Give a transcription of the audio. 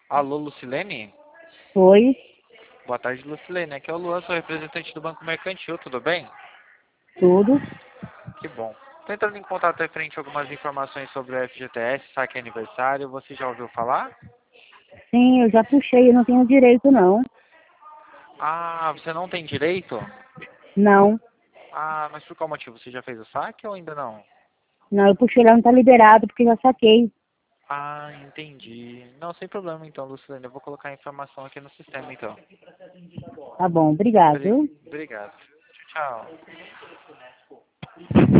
Alô, Lucilene? Oi, Boa tarde, Lucilene. Aqui é o Luan, sou representante do Banco Mercantil, tudo bem? tudo. Que bom. Tô entrando em contato referente a algumas informações sobre o FGTS, saque aniversário. Você já ouviu falar? Sim, eu já puxei, eu não tenho direito não. Ah, você não tem direito? Não, Ah, mas por qual motivo? Você já fez o saque ou ainda não? não, eu puxei lá, não tá liberado, porque já saquei. Ah, entendi. Não, sem problema então, Lucilene. Eu vou colocar a informação aqui no sistema então. Tá bom, obrigado. Obrigado. Tchau, tchau.